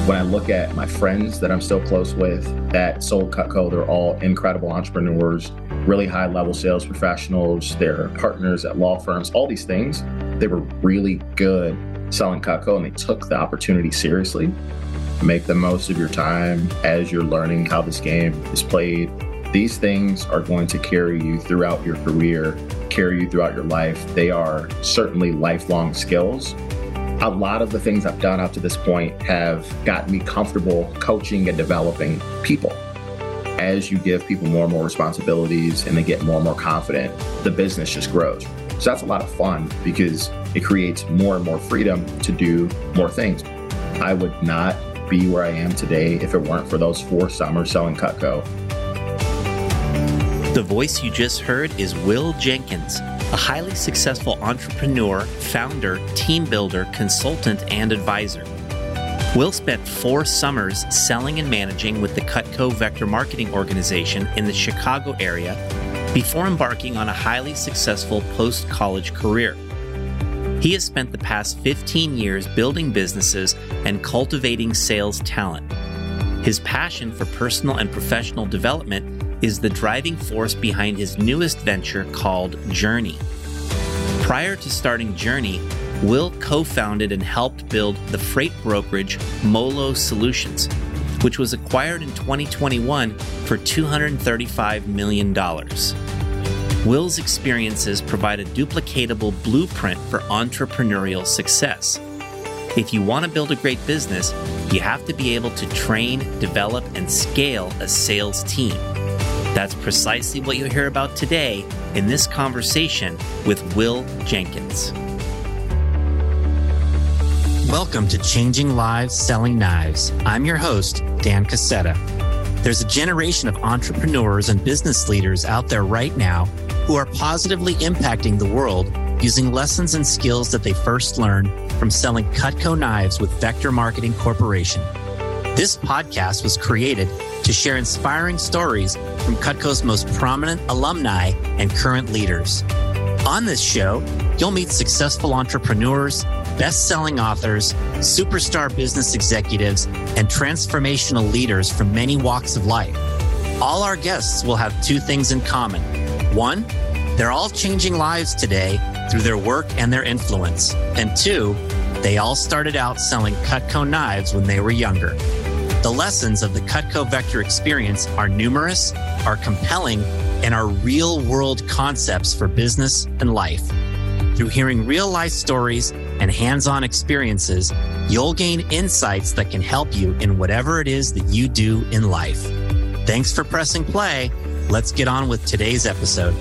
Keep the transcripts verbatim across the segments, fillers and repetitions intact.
When I look at my friends that I'm still close with that sold Cutco, they're all incredible entrepreneurs, really high level sales professionals. They're partners at law firms, all these things. They were really good selling Cutco and they took the opportunity seriously. Make the most of your time as you're learning how this game is played. These things are going to carry you throughout your career, carry you throughout your life. They are certainly lifelong skills. A lot of the things I've done up to this point have gotten me comfortable coaching and developing people. As you give people more and more responsibilities and they get more and more confident, the business just grows. So that's a lot of fun because it creates more and more freedom to do more things. I would not be where I am today if it weren't for those four summers selling Cutco. The voice you just heard is Will Jenkins, a highly successful entrepreneur, founder, team builder, consultant, and advisor. Will spent four summers selling and managing with the Cutco Vector Marketing Organization in the Chicago area before embarking on a highly successful post-college career. He has spent the past fifteen years building businesses and cultivating sales talent. His passion for personal and professional development is the driving force behind his newest venture called Journey. Prior to starting Journey, Will co-founded and helped build the freight brokerage Molo Solutions, which was acquired in twenty twenty-one for two hundred thirty-five million dollars. Will's experiences provide a duplicatable blueprint for entrepreneurial success. If you want to build a great business, you have to be able to train, develop, and scale a sales team. That's precisely what you'll hear about today in this conversation with Will Jenkins. Welcome to Changing Lives Selling Knives. I'm your host, Dan Cassetta. There's a generation of entrepreneurs and business leaders out there right now who are positively impacting the world using lessons and skills that they first learned from selling Cutco knives with Vector Marketing Corporation. This podcast was created to share inspiring stories from Cutco's most prominent alumni and current leaders. On this show, you'll meet successful entrepreneurs, best-selling authors, superstar business executives, and transformational leaders from many walks of life. All our guests will have two things in common. One, they're all changing lives today through their work and their influence. And two, they all started out selling Cutco knives when they were younger. The lessons of the Cutco Vector experience are numerous, are compelling, and are real-world concepts for business and life. Through hearing real-life stories and hands-on experiences, you'll gain insights that can help you in whatever it is that you do in life. Thanks for pressing play. Let's get on with today's episode.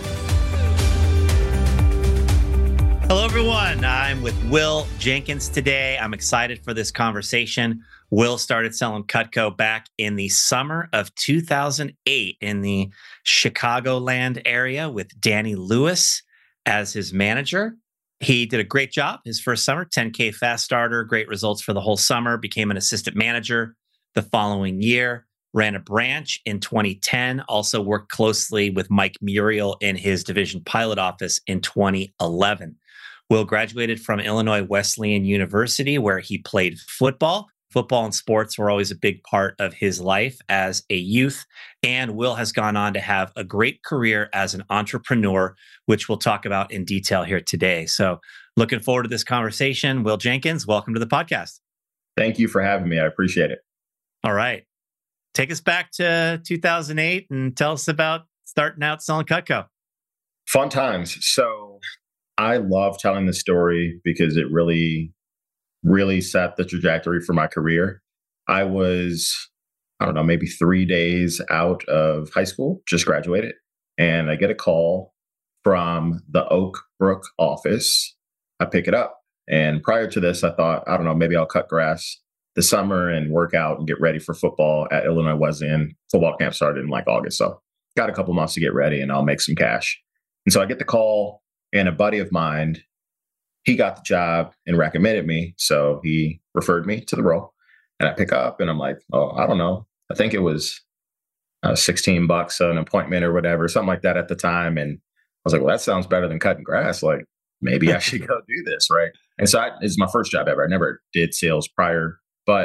Hello, everyone. I'm with Will Jenkins today. I'm excited for this conversation. Will started selling Cutco back in the summer of two thousand eight in the Chicagoland area with Danny Lewis as his manager. He did a great job his first summer, ten K fast starter, great results for the whole summer, became an assistant manager the following year, ran a branch in twenty ten, also worked closely with Mike Muriel in his division pilot office in twenty eleven. Will graduated from Illinois Wesleyan University, where he played football. Football and sports were always a big part of his life as a youth. And Will has gone on to have a great career as an entrepreneur, which we'll talk about in detail here today. So looking forward to this conversation. Will Jenkins, welcome to the podcast. Thank you for having me. I appreciate it. All right. Take us back to two thousand eight and tell us about starting out selling Cutco. Fun times. So I love telling the story because it really, really set the trajectory for my career. I was, I don't know, maybe three days out of high school, just graduated, and I get a call from the Oak Brook office. I pick it up. And prior to this, I thought, I don't know, maybe I'll cut grass this summer and work out and get ready for football at Illinois Wesleyan. Football camp started in like August. So got a couple months to get ready and I'll make some cash. And so I get the call, and a buddy of mine, he got the job and recommended me. So he referred me to the role, and I pick up and I'm like, oh, I don't know. I think it was uh, sixteen bucks an appointment or whatever, something like that at the time. And I was like, well, that sounds better than cutting grass. Like maybe I should go do this. Right. And so I, it's my first job ever. I never did sales prior, but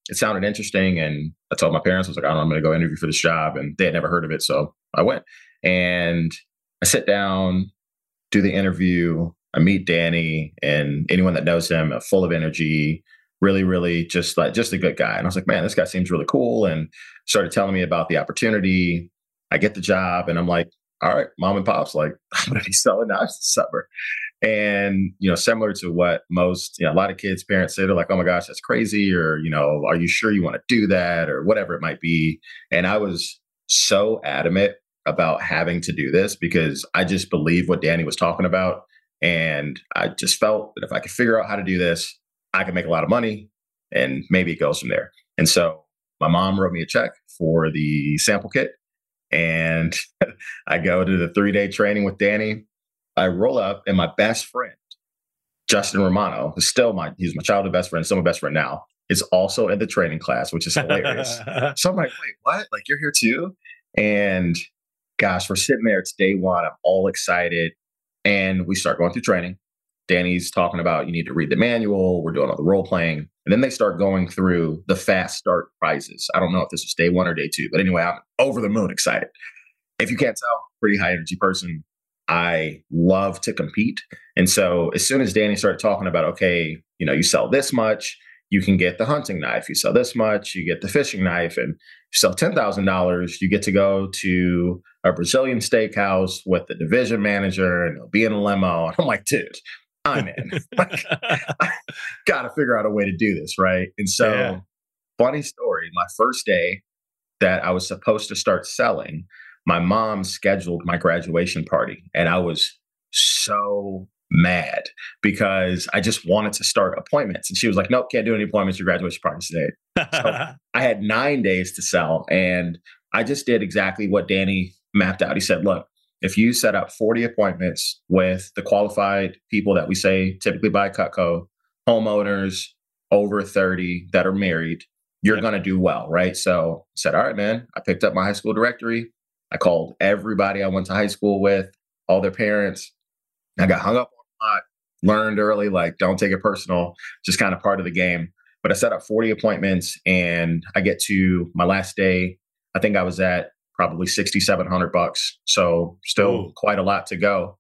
it sounded interesting. And I told my parents, I was like, I don't know, I'm going to go interview for this job. And they had never heard of it. So I went and I sit down, do the interview. I meet Danny, and anyone that knows him, uh, full of energy, really, really just like, just a good guy. And I was like, man, this guy seems really cool. And started telling me about the opportunity. I get the job and I'm like, all right, mom and pop's like, I'm going to be selling knives this summer. And, you know, similar to what most, you know, a lot of kids' parents say, they're like, oh my gosh, that's crazy. Or, you know, are you sure you want to do that? Or whatever it might be. And I was so adamant about having to do this because I just believe what Danny was talking about. And I just felt that if I could figure out how to do this, I could make a lot of money and maybe it goes from there. And so my mom wrote me a check for the sample kit and I go to the three day training with Danny. I roll up and my best friend, Justin Romano, is still my, he's my childhood best friend, still my best friend now, is also in the training class, which is hilarious. So I'm like, wait, what? Like you're here too? And gosh, we're sitting there. It's day one. I'm all excited. And we start going through training. Danny's talking about you need to read the manual. We're doing all the role playing. And then they start going through the fast start prizes. I don't know if this is day one or day two, but anyway, I'm over the moon excited. If you can't tell, pretty high energy person. I love to compete. And so as soon as Danny started talking about, okay, you know, you sell this much, you can get the hunting knife. You sell this much, you get the fishing knife. And you sell ten thousand dollars, you get to go to a Brazilian steakhouse with the division manager and they'll be in a limo. And I'm like, dude, I'm in. Like, I got to figure out a way to do this, right? And so, yeah. Funny story, my first day that I was supposed to start selling, my mom scheduled my graduation party. And I was so mad because I just wanted to start appointments. And she was like, nope, can't do any appointments. Your graduation party's today. So I had nine days to sell. And I just did exactly what Danny mapped out. He said, look, if you set up forty appointments with the qualified people that we say typically buy Cutco, homeowners over thirty that are married, you're yep. going to do well, right? So I said, all right, man. I picked up my high school directory. I called everybody I went to high school with, all their parents. I got hung up on a lot, learned early, like, don't take it personal, just kind of part of the game. But I set up forty appointments and I get to my last day. I think I was at probably sixty-seven hundred bucks. So still Ooh. Quite a lot to go.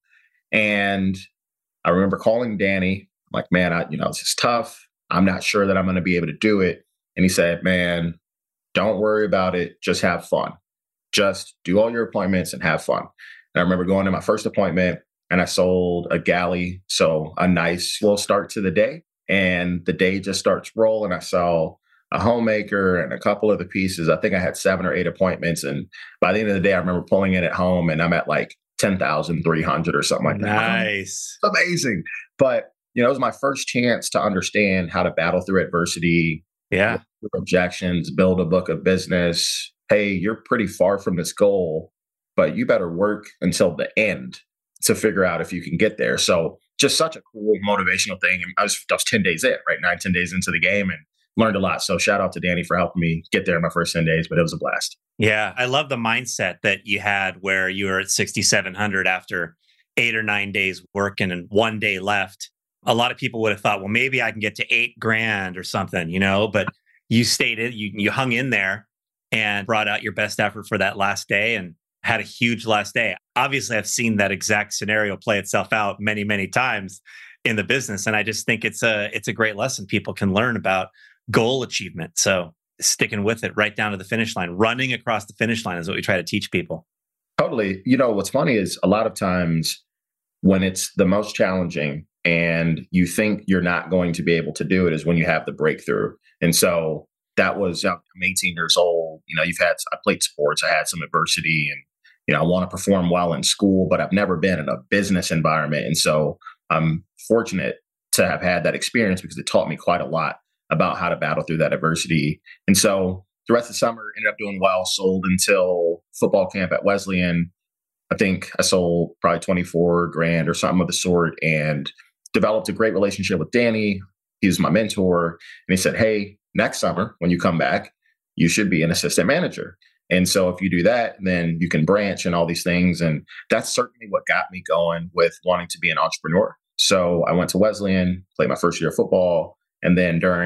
And I remember calling Danny, like, man, I, you know, this is tough. I'm not sure that I'm going to be able to do it. And he said, man, don't worry about it. Just have fun. Just do all your appointments and have fun. And I remember going to my first appointment and I sold a galley. So a nice little start to the day. And the day just starts rolling. I saw a homemaker and a couple of the pieces. I think I had seven or eight appointments. And by the end of the day, I remember pulling in at home and I'm at like ten thousand three hundred or something like that. Nice. Amazing. But, you know, it was my first chance to understand how to battle through adversity. Yeah. Objections, build a book of business. Hey, you're pretty far from this goal, but you better work until the end to figure out if you can get there. So just such a cool motivational thing. And I was, I was ten days in, right? Nine, ten days into the game and learned a lot. So shout out to Danny for helping me get there in my first ten days, but it was a blast. Yeah. I love the mindset that you had where you were at sixty-seven hundred after eight or nine days working and one day left. A lot of people would have thought, well, maybe I can get to eight grand or something, you know, but you stayed, you, you hung in there and brought out your best effort for that last day and had a huge last day. Obviously, I've seen that exact scenario play itself out many, many times in the business. And I just think it's a, it's a great lesson people can learn about goal achievement. So sticking with it right down to the finish line, running across the finish line is what we try to teach people. Totally. You know, what's funny is a lot of times when it's the most challenging and you think you're not going to be able to do it is when you have the breakthrough. And so that was, I'm eighteen years old. You know, you've had, I played sports, I had some adversity and, you know, I want to perform well in school, but I've never been in a business environment. And so I'm fortunate to have had that experience because it taught me quite a lot about how to battle through that adversity. And so the rest of the summer ended up doing well, sold until football camp at Wesleyan. I think I sold probably twenty-four grand or something of the sort and developed a great relationship with Danny. He was my mentor. And he said, hey, next summer, when you come back, you should be an assistant manager. And so if you do that, then you can branch and all these things. And that's certainly what got me going with wanting to be an entrepreneur. So I went to Wesleyan, played my first year of football. And then during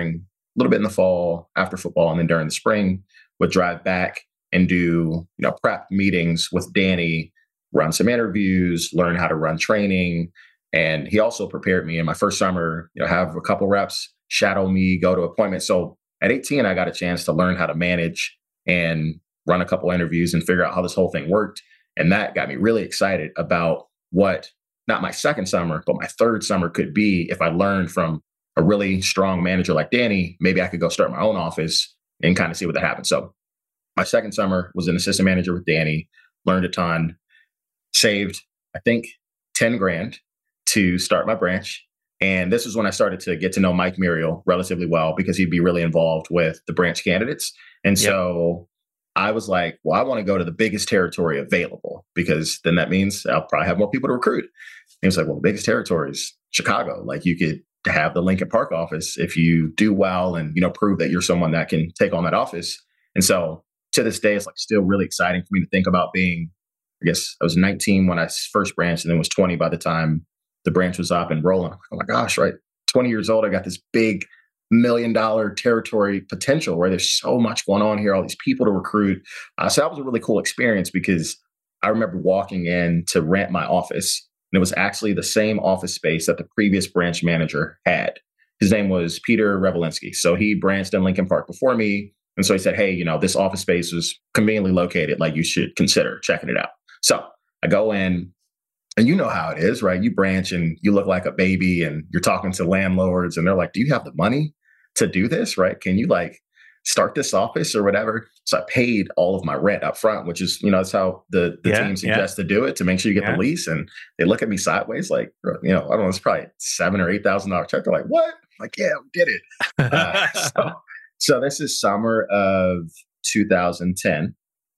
little bit in the fall after football. And then during the spring, would drive back and do, you know, prep meetings with Danny, run some interviews, learn how to run training. And he also prepared me in my first summer, you know, have a couple reps, shadow me, go to appointments. So at eighteen, I got a chance to learn how to manage and run a couple interviews and figure out how this whole thing worked. And that got me really excited about what not my second summer, but my third summer could be if I learned from a really strong manager like Danny. Maybe I could go start my own office and kind of see what that happened. So my second summer was an assistant manager with Danny, learned a ton, saved, I think, ten grand to start my branch. And this was when I started to get to know Mike Muriel relatively well because he'd be really involved with the branch candidates. And yep. so I was like, well, I want to go to the biggest territory available because then that means I'll probably have more people to recruit. And he was like, well, the biggest territory is Chicago. Like you could have the Lincoln Park office if you do well and, you know, prove that you're someone that can take on that office. And so to this day, it's like still really exciting for me to think about being, I guess I was nineteen when I first branched and then was twenty by the time the branch was up and rolling. Oh my gosh, right? twenty years old, I got this big million dollar territory potential where there's so much going on here, all these people to recruit. Uh, so that was a really cool experience because I remember walking in to rent my office and it was actually the same office space that the previous branch manager had. His name was Peter Revelinsky. So he branched in Lincoln Park before me. And so he said, hey, you know, this office space was conveniently located. Like you should consider checking it out. So I go in. And you know how it is, right? You branch and you look like a baby and you're talking to landlords and they're like, do you have the money to do this, right? Can you like start this office or whatever? So I paid all of my rent up front, which is, you know, that's how the, the yeah, team suggests yeah. to do it to make sure you get yeah. the lease. And they look at me sideways like, you know, I don't know, it's probably seven or eight thousand dollar check. They're like, what? I'm like, yeah, we did it. uh, so, so this is summer of two thousand ten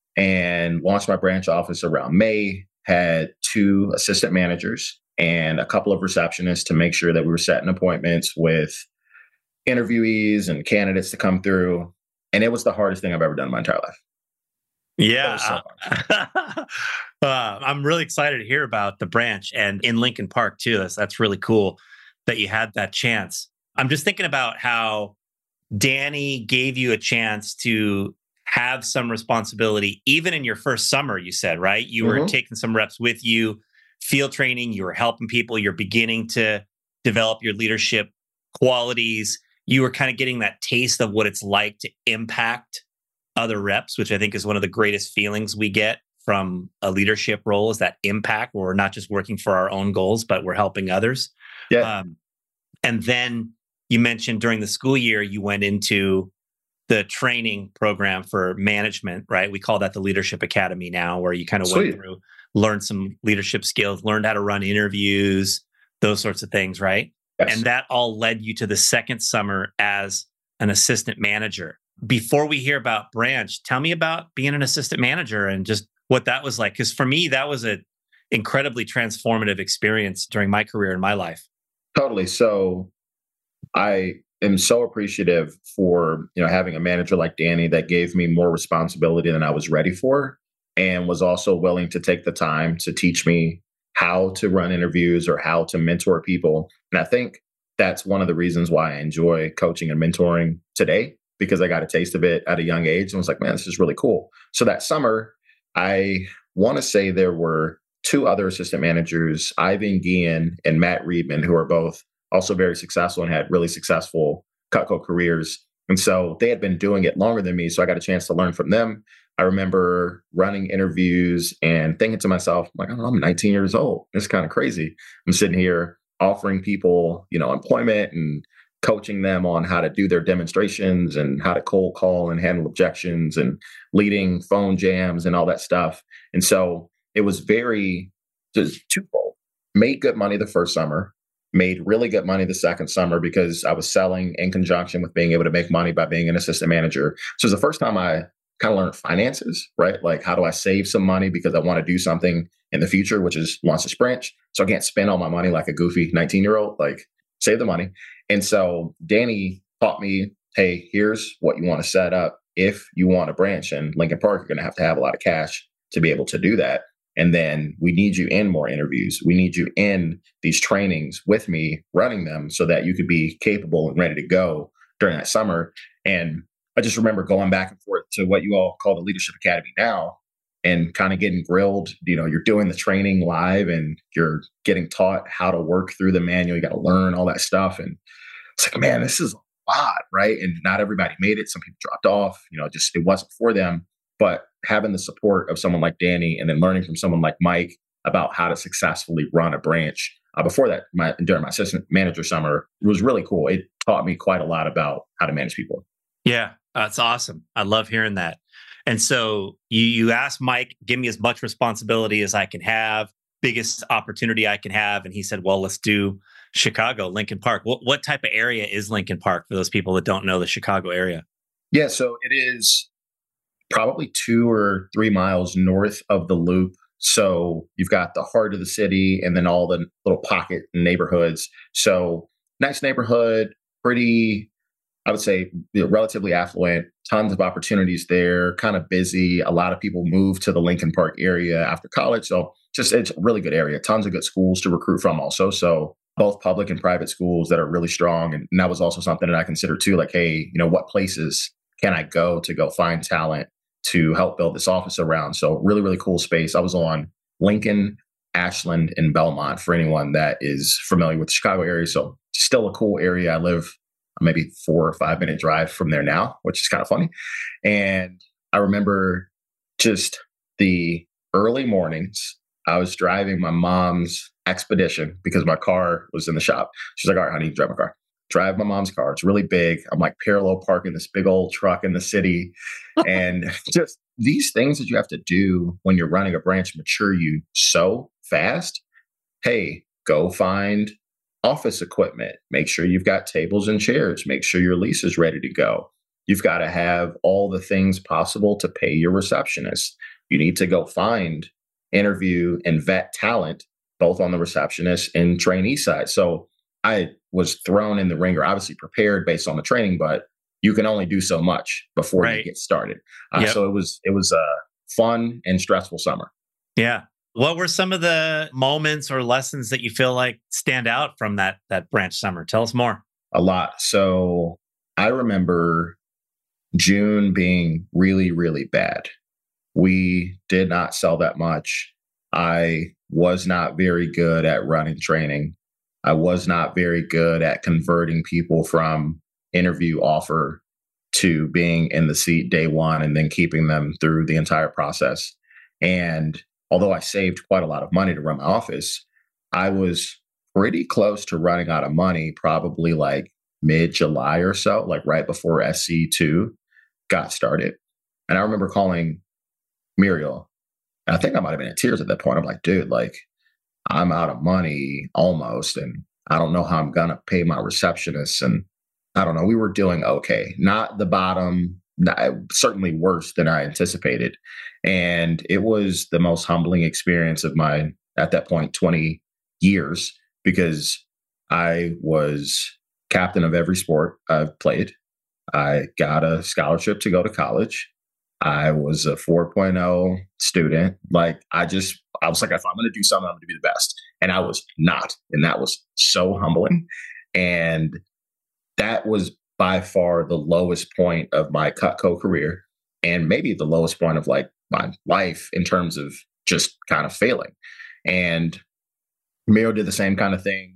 and launched my branch office around May. Had two assistant managers and a couple of receptionists to make sure that we were setting appointments with interviewees and candidates to come through. And it was the hardest thing I've ever done in my entire life. Yeah. So uh, I'm really excited to hear about the branch and in Lincoln Park too. That's, that's really cool that you had that chance. I'm just thinking about how Danny gave you a chance to have some responsibility, even in your first summer, you said, right? You mm-hmm. were taking some reps with you, field training, you were helping people, you're beginning to develop your leadership qualities. You were kind of getting that taste of what it's like to impact other reps, which I think is one of the greatest feelings we get from a leadership role is that impact. Where we're not just working for our own goals, but we're helping others. Yeah. Um, and then you mentioned during the school year, you went into the training program for management, right? We call that the Leadership Academy now, where you kind of Sweet. went through, learned some leadership skills, learned how to run interviews, those sorts of things, right? Yes. And that all led you to the second summer as an assistant manager. Before we hear about Branch, tell me about being an assistant manager and just what that was like. Because for me, that was an incredibly transformative experience during my career in my life. Totally. So I am so appreciative for, you know, having a manager like Danny that gave me more responsibility than I was ready for and was also willing to take the time to teach me how to run interviews or how to mentor people. And I think that's one of the reasons why I enjoy coaching and mentoring today, because I got a taste of it at a young age and was like, man, this is really cool. So that summer, I want to say there were two other assistant managers, Ivan Guillen and Matt Reedman, who are both also very successful and had really successful Cutco careers. And so they had been doing it longer than me. So I got a chance to learn from them. I remember running interviews and thinking to myself, like, oh, I'm nineteen years old. It's kind of crazy. I'm sitting here offering people, you know, employment and coaching them on how to do their demonstrations and how to cold call and handle objections and leading phone jams and all that stuff. And so it was very just twofold. Made good money the first summer, made really good money the second summer because I was selling in conjunction with being able to make money by being an assistant manager. So it was the first time I kind of learned finances, right? Like, how do I save some money because I want to do something in the future, which is launch a branch. So I can't spend all my money like a goofy nineteen year old, like save the money. And so Danny taught me, hey, here's what you want to set up. If you want a branch in Lincoln Park, you're going to have to have a lot of cash to be able to do that. And then we need you in more interviews. We need you in these trainings with me running them so that you could be capable and ready to go during that summer. And I just remember going back and forth to what you all call the Leadership Academy now and kind of getting grilled. You know, you're doing the training live and you're getting taught how to work through the manual. You got to learn all that stuff. And it's like, man, this is a lot, right? And not everybody made it. Some people dropped off, you know, just it wasn't for them. But having the support of someone like Danny and then learning from someone like Mike about how to successfully run a branch. Uh, before that, my, during my assistant manager summer, it was really cool. It taught me quite a lot about how to manage people. Yeah, that's awesome. I love hearing that. And so you you asked Mike, give me as much responsibility as I can have, biggest opportunity I can have. And he said, well, let's do Chicago, Lincoln Park. What, what type of area is Lincoln Park for those people that don't know the Chicago area? Yeah, so it is probably two or three miles north of the Loop. So you've got the heart of the city and then all the little pocket neighborhoods. So nice neighborhood, pretty, I would say, you know, relatively affluent, tons of opportunities there, kind of busy. A lot of people move to the Lincoln Park area after college. So just it's a really good area, tons of good schools to recruit from also. So both public and private schools that are really strong. And that was also something that I considered too, like, hey, you know, what places can I go to go find talent to help build this office around? So really, really cool space. I was on Lincoln, Ashland, and Belmont for anyone that is familiar with the Chicago area. So still a cool area. I live maybe four or five minute drive from there now, which is kind of funny. And I remember just the early mornings, I was driving my mom's Expedition because my car was in the shop. She's like, all right, honey, drive my car. Drive my mom's car. It's really big. I'm like parallel parking this big old truck in the city. And just these things that you have to do when you're running a branch mature you so fast. Hey, go find office equipment. Make sure you've got tables and chairs. Make sure your lease is ready to go. You've got to have all the things possible to pay your receptionist. You need to go find, interview, and vet talent, both on the receptionist and trainee side. So I was thrown in the ringer, obviously prepared based on the training, but you can only do so much before right. you get started. Uh, yep. So it was it was a fun and stressful summer. Yeah. What were some of the moments or lessons that you feel like stand out from that that branch summer? Tell us more. A lot. So I remember June being really, really bad. We did not sell that much. I was not very good at running training. I was not very good at converting people from interview offer to being in the seat day one and then keeping them through the entire process. And although I saved quite a lot of money to run my office, I was pretty close to running out of money, probably like mid-July or so, like right before S C two got started. And I remember calling Muriel. And I think I might have been in tears at that point. I'm like, dude, like, I'm out of money almost. And I don't know how I'm going to pay my receptionist. And I don't know. We were doing okay. Not the bottom, not, certainly worse than I anticipated. And it was the most humbling experience of my, at that point, twenty years, because I was captain of every sport I've played. I got a scholarship to go to college. I was a four point oh student. Like, I just, I was like, if I'm going to do something, I'm going to be the best. And I was not. And that was so humbling. And that was by far the lowest point of my Cutco career, and maybe the lowest point of like my life in terms of just kind of failing. And Miro did the same kind of thing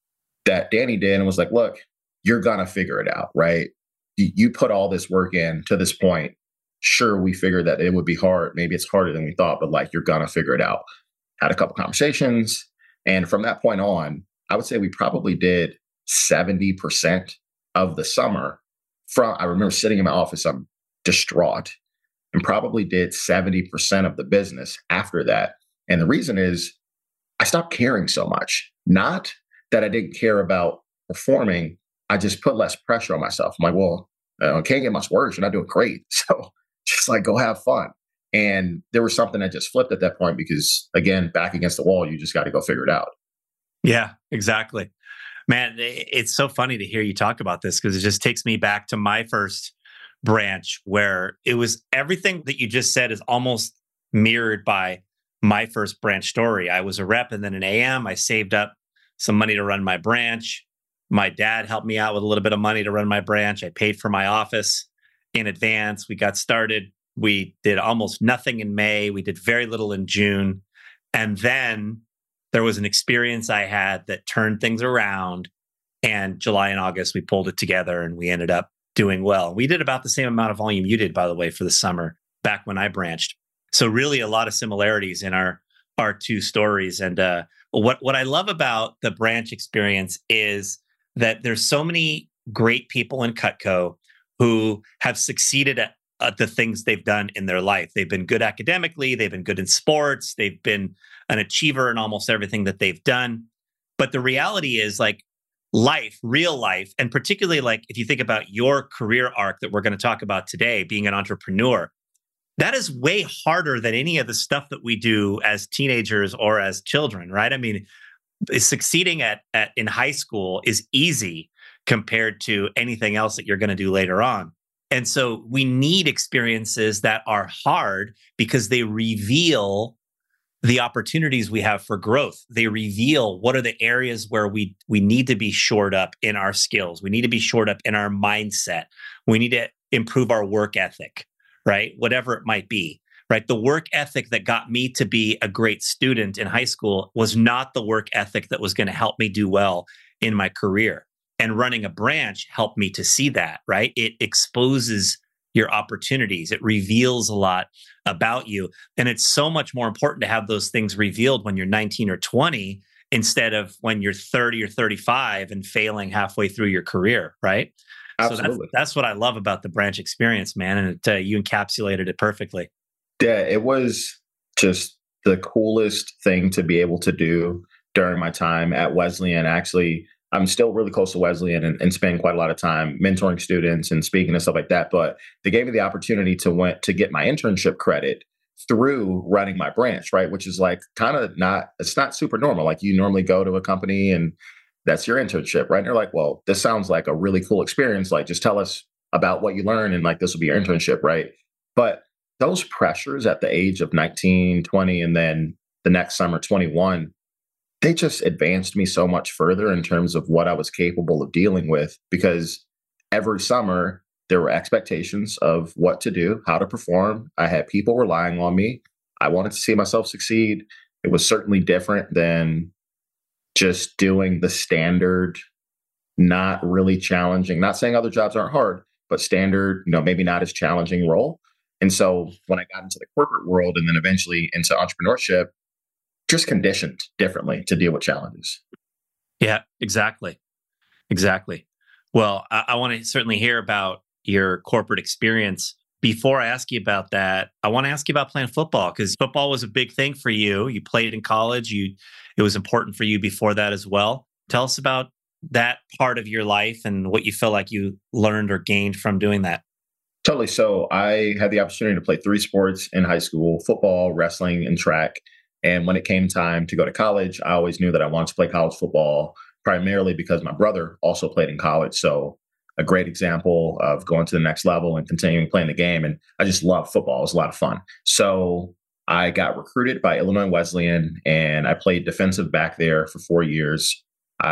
that Danny did and was like, look, you're going to figure it out, right? You put all this work in to this point. Sure, we figured that it would be hard. Maybe it's harder than we thought, but like, you're going to figure it out. Had a couple conversations. And from that point on, I would say we probably did seventy percent of the summer. From, I remember sitting in my office, I'm distraught, and probably did seventy percent of the business after that. And the reason is I stopped caring so much. Not that I didn't care about performing. I just put less pressure on myself. I'm like, well, uh, it can't get much worse. You're not doing great. So just like, go have fun. And there was something that just flipped at that point because, again, back against the wall, you just got to go figure it out. Yeah, exactly. Man, it's so funny to hear you talk about this because it just takes me back to my first branch where it was everything that you just said is almost mirrored by my first branch story. I was a rep and then an A M. I saved up some money to run my branch. My dad helped me out with a little bit of money to run my branch. I paid for my office in advance. We got started. We did almost nothing in May. We did very little in June. And then there was an experience I had that turned things around. And July and August, we pulled it together and we ended up doing well. We did about the same amount of volume you did, by the way, for the summer back when I branched. So really a lot of similarities in our, our two stories. And uh, what, what I love about the branch experience is that there's so many great people in Cutco who have succeeded at, at the things they've done in their life. They've been good academically, they've been good in sports, they've been an achiever in almost everything that they've done. But the reality is like life, real life, and particularly like if you think about your career arc that we're going to talk about today, being an entrepreneur, that is way harder than any of the stuff that we do as teenagers or as children, right? I mean, succeeding at, at in high school is easy compared to anything else that you're going to do later on. And so we need experiences that are hard because they reveal the opportunities we have for growth. They reveal what are the areas where we we need to be shored up in our skills. We need to be shored up in our mindset. We need to improve our work ethic, right? Whatever it might be, right? The work ethic that got me to be a great student in high school was not the work ethic that was going to help me do well in my career. And running a branch helped me to see that, right? It exposes your opportunities. It reveals a lot about you. And it's so much more important to have those things revealed when you're nineteen or twenty instead of when you're thirty or thirty-five and failing halfway through your career, right? Absolutely. So that's, that's what I love about the branch experience, man. And it, uh, you encapsulated it perfectly. Yeah, it was just the coolest thing to be able to do during my time at Wesleyan. Actually, I'm still really close to Wesleyan and, and spend quite a lot of time mentoring students and speaking and stuff like that. But they gave me the opportunity to went to get my internship credit through running my branch, right? Which is like kind of not, it's not super normal. Like you normally go to a company and that's your internship, right? And they're like, well, this sounds like a really cool experience. Like just tell us about what you learn and like this will be your internship, right? But those pressures at the age of nineteen, twenty, and then the next summer, twenty-one, they just advanced me so much further in terms of what I was capable of dealing with, because every summer there were expectations of what to do, how to perform. I had people relying on me. I wanted to see myself succeed. It was certainly different than just doing the standard, not really challenging, not saying other jobs aren't hard, but standard, you know, maybe not as challenging role. And so when I got into the corporate world and then eventually into entrepreneurship, just conditioned differently to deal with challenges. Yeah, exactly. Exactly. Well, I, I want to certainly hear about your corporate experience. Before I ask you about that, I want to ask you about playing football, because football was a big thing for you. You played in college. You, it was important for you before that as well. Tell us about that part of your life and what you feel like you learned or gained from doing that. Totally. So I had the opportunity to play three sports in high school: football, wrestling, and track. And when it came time to go to college, I always knew that I wanted to play college football, primarily because my brother also played in college. So a great example of going to the next level and continuing playing the game. And I just love football. It was a lot of fun. So I got recruited by Illinois Wesleyan and I played defensive back there for four years.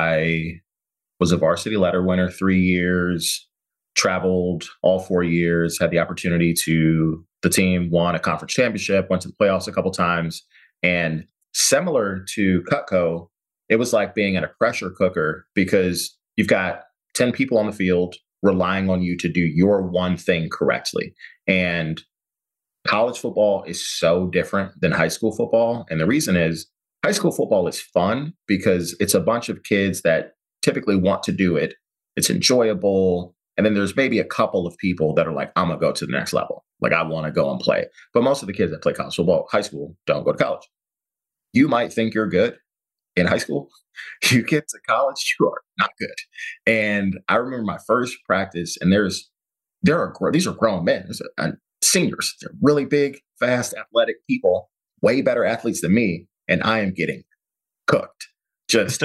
I was a varsity letter winner three years, traveled all four years, had the opportunity to, the team won a conference championship, went to the playoffs a couple times. And similar to Cutco, it was like being in a pressure cooker, because you've got ten people on the field relying on you to do your one thing correctly. And college football is so different than high school football. And the reason is high school football is fun because it's a bunch of kids that typically want to do it. It's enjoyable. And then there's maybe a couple of people that are like, I'm going to go to the next level. Like, I want to go and play. But most of the kids that play college football, high school, don't go to college. You might think you're good in high school. You get to college, you are not good. And I remember my first practice, and there's, there are, these are grown men, there's a, a, seniors. They're really big, fast, athletic people, way better athletes than me. And I am getting cooked. Just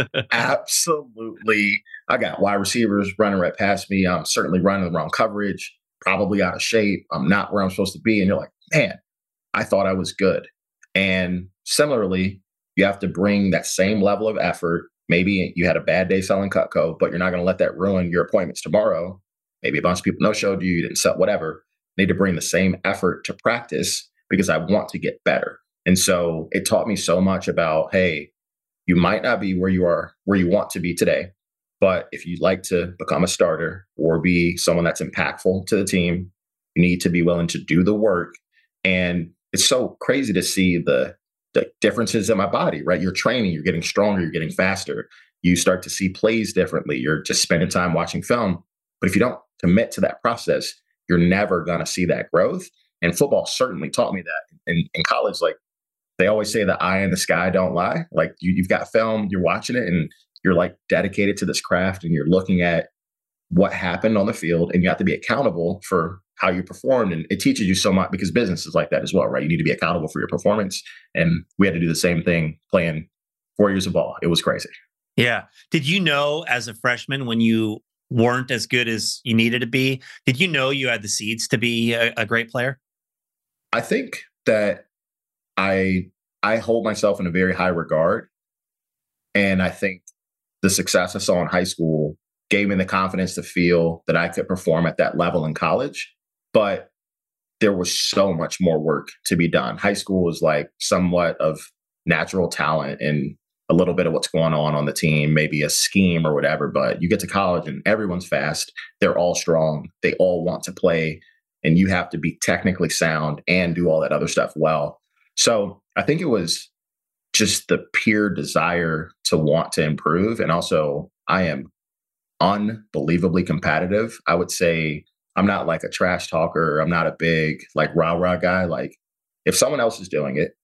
absolutely. I got wide receivers running right past me. I'm certainly running the wrong coverage, probably out of shape. I'm not where I'm supposed to be. And you're like, man, I thought I was good. And similarly, you have to bring that same level of effort maybe you had a bad day selling Cutco, but you're not going to let that ruin your appointments tomorrow. Maybe a bunch of people no-showed you, you didn't sell, whatever. Need to bring the same effort to practice because I want to get better. And so it taught me so much about, hey, you might not be where you are, where you want to be today, but if you'd like to become a starter or be someone that's impactful to the team, you need to be willing to do the work. And it's so crazy to see the, the differences in my body, right? You're training, you're getting stronger, you're getting faster. You start to see plays differently. You're just spending time watching film. But if you don't commit to that process, you're never going to see that growth. And football certainly taught me that. In, in college, like they always say, the eye in the sky don't lie. Like you, you've got film, you're watching it, and you're like dedicated to this craft, and you're looking at what happened on the field, and you have to be accountable for how you performed. And it teaches you so much because business is like that as well, right? You need to be accountable for your performance. And we had to do the same thing playing four years of ball. It was crazy. Yeah. Did you know as a freshman when you weren't as good as you needed to be, did you know you had the seeds to be a, a great player? I think that I I hold myself in a very high regard. And I think the success I saw in high school gave me the confidence to feel that I could perform at that level in college. But there was so much more work to be done. High school was like somewhat of natural talent and a little bit of what's going on on the team, maybe a scheme or whatever. But you get to college and everyone's fast. They're all strong. They all want to play. And you have to be technically sound and do all that other stuff well. So I think it was just the pure desire to want to improve. And also, I am unbelievably competitive. I would say I'm not like a trash talker. I'm not a big like rah rah guy. Like if someone else is doing it,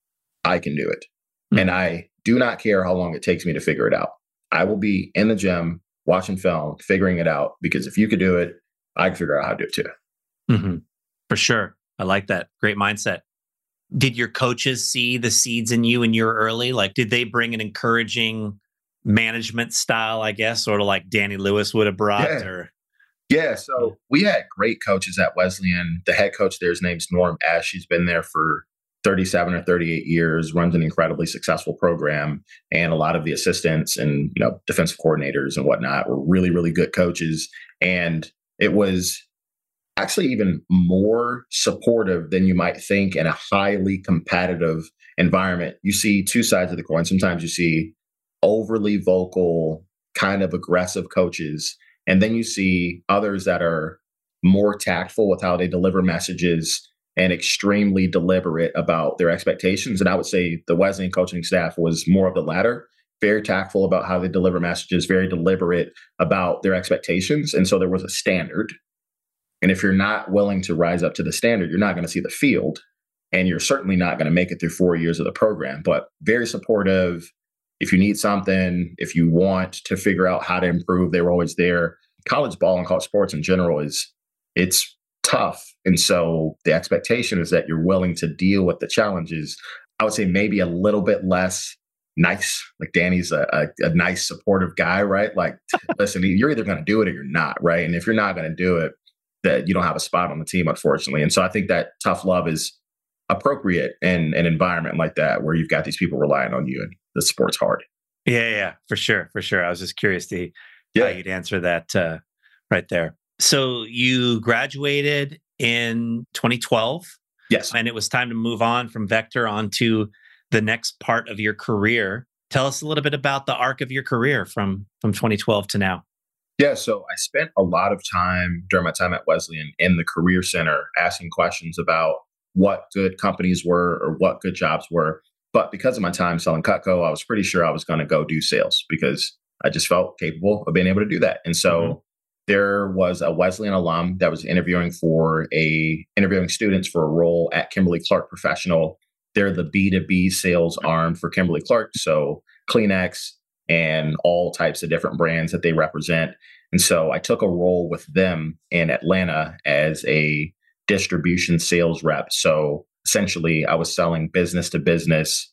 I can do it. Mm-hmm. And I do not care how long it takes me to figure it out. I will be in the gym, watching film, figuring it out, because if you could do it, I can figure out how to do it too. Mm-hmm. For sure. I like that. Great mindset. Did your coaches see the seeds in you when you were early? Like, did they bring an encouraging management style, I guess, sort of like Danny Lewis would have brought? Yeah. Or Yeah. So we had great coaches at Wesleyan. The head coach there, his name's Norm Esch. He's been there for thirty-seven or thirty-eight years, runs an incredibly successful program. And a lot of the assistants and, you know, defensive coordinators and whatnot were really, really good coaches. And it was actually even more supportive than you might think in a highly competitive environment. You see two sides of the coin. Sometimes you see overly vocal, kind of aggressive coaches. And then you see others that are more tactful with how they deliver messages and extremely deliberate about their expectations. And I would say the Wesleyan coaching staff was more of the latter, very tactful about how they deliver messages, very deliberate about their expectations. And so there was a standard. And if you're not willing to rise up to the standard, you're not going to see the field. And you're certainly not going to make it through four years of the program, but very supportive. If you need something, if you want to figure out how to improve, they were always there. College ball and college sports in general is, it's tough. And so the expectation is that you're willing to deal with the challenges. I would say maybe a little bit less nice. Like Danny's a, a, a nice, supportive guy, right? Like, listen, you're either going to do it or you're not, right? And if you're not going to do it, that you don't have a spot on the team, unfortunately. And so I think that tough love is appropriate in an environment like that, where you've got these people relying on you and the sport's hard. Yeah, yeah, for sure, for sure. I was just curious to yeah. how you'd answer that uh, right there. So you graduated in twenty twelve. Yes. And it was time to move on from Vector onto the next part of your career. Tell us a little bit about the arc of your career from, from twenty twelve to now. Yeah, so I spent a lot of time during my time at Wesleyan in the Career Center asking questions about what good companies were or what good jobs were. But because of my time selling Cutco, I was pretty sure I was going to go do sales because I just felt capable of being able to do that. And so mm-hmm. there was a Wesleyan alum that was interviewing for a interviewing students for a role at Kimberly-Clark Professional. They're the B two B sales arm for Kimberly-Clark. So Kleenex and all types of different brands that they represent. And so I took a role with them in Atlanta as a distribution sales rep. So essentially, I was selling business to business,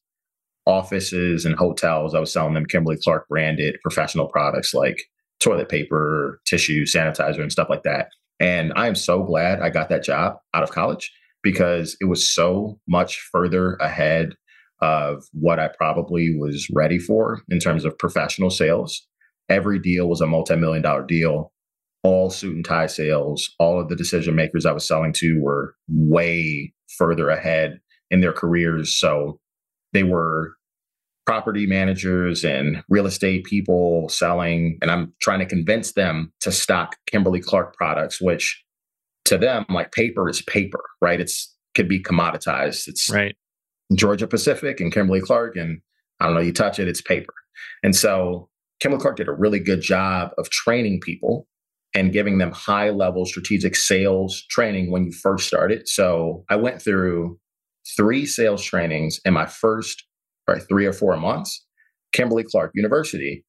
offices and hotels. I was selling them Kimberly-Clark branded professional products like toilet paper, tissue, sanitizer, and stuff like that. And I am so glad I got that job out of college because it was so much further ahead of what I probably was ready for in terms of professional sales. Every deal was a multi-million dollar deal, all suit and tie sales. All of the decision makers I was selling to were way further ahead in their careers. So they were property managers and real estate people selling, and I'm trying to convince them to stock Kimberly-Clark products, which to them, like paper is paper, right? It's could be commoditized. It's right. Georgia Pacific and Kimberly-Clark, and I don't know, you touch it, it's paper. And so Kimberly-Clark did a really good job of training people and giving them high level strategic sales training when you first started. So I went through three sales trainings in my first right, three or four months. Kimberly-Clark University,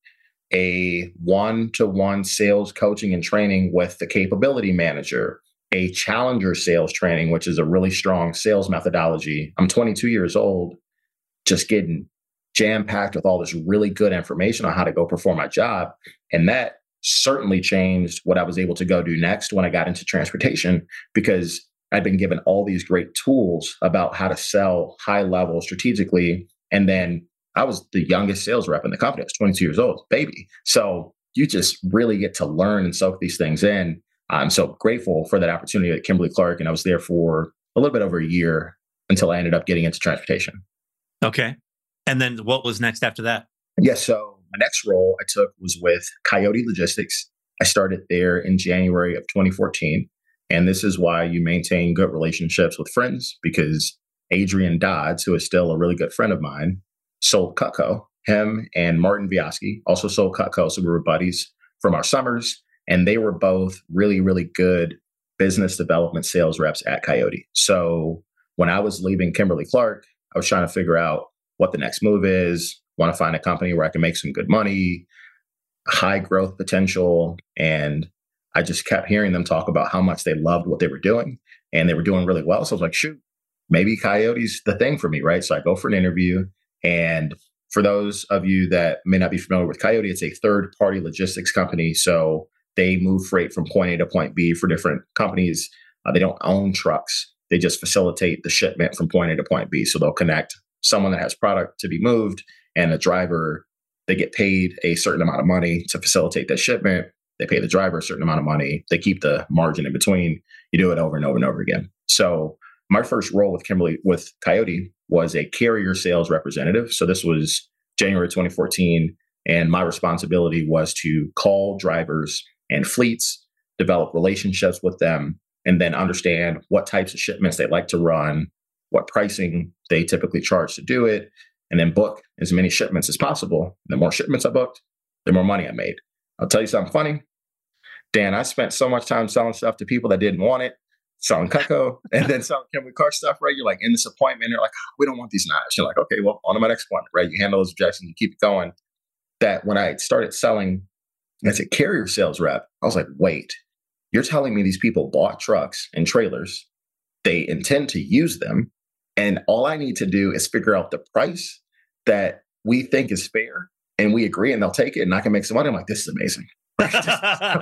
a one-to-one sales coaching and training with the capability manager, a challenger sales training, which is a really strong sales methodology. I'm twenty-two years old, just getting jam-packed with all this really good information on how to go perform my job. And that certainly changed what I was able to go do next when I got into transportation, because I'd been given all these great tools about how to sell high level strategically. And then I was the youngest sales rep in the company. I was twenty-two years old, baby. So you just really get to learn and soak these things in. I'm so grateful for that opportunity at Kimberly-Clark. And I was there for a little bit over a year until I ended up getting into transportation. Okay. And then what was next after that? Yeah. So my next role I took was with Coyote Logistics. I started there in January of twenty fourteen. And this is why you maintain good relationships with friends, because Adrian Dodds, who is still a really good friend of mine, sold Cutco. Him and Martin Viosky also sold Cutco. So we were buddies from our summers. And they were both really, really good business development sales reps at Coyote. So when I was leaving Kimberly-Clark, I was trying to figure out what the next move is, want to find a company where I can make some good money, high growth potential. And I just kept hearing them talk about how much they loved what they were doing and they were doing really well. So I was like, shoot, maybe Coyote's the thing for me, right? So I go for an interview. And for those of you that may not be familiar with Coyote, it's a third-party logistics company. So they move freight from point A to point B for different companies. Uh, they don't own trucks. They just facilitate the shipment from point A to point B. So they'll connect someone that has product to be moved and a driver. They get paid a certain amount of money to facilitate that shipment. They pay the driver a certain amount of money. They keep the margin in between. You do it over and over and over again. So my first role with Kimberly, with Coyote, was a carrier sales representative. So this was January twenty fourteen. And my responsibility was to call drivers and fleets, develop relationships with them, and then understand what types of shipments they like to run, what pricing they typically charge to do it, and then book as many shipments as possible. The more shipments I booked, the more money I made. I'll tell you something funny. Dan, I spent so much time selling stuff to people that didn't want it, selling Cutco, and then selling Kimberly-Clark stuff, right? You're like in this appointment, they're like, oh, we don't want these knives. You're like, okay, well, on to my next one, right? You handle those objections, you keep it going. That when I started selling as a carrier sales rep, I was like, wait, you're telling me these people bought trucks and trailers, they intend to use them, and all I need to do is figure out the price that we think is fair, and we agree, and they'll take it, and I can make some money. I'm like, this is amazing. This is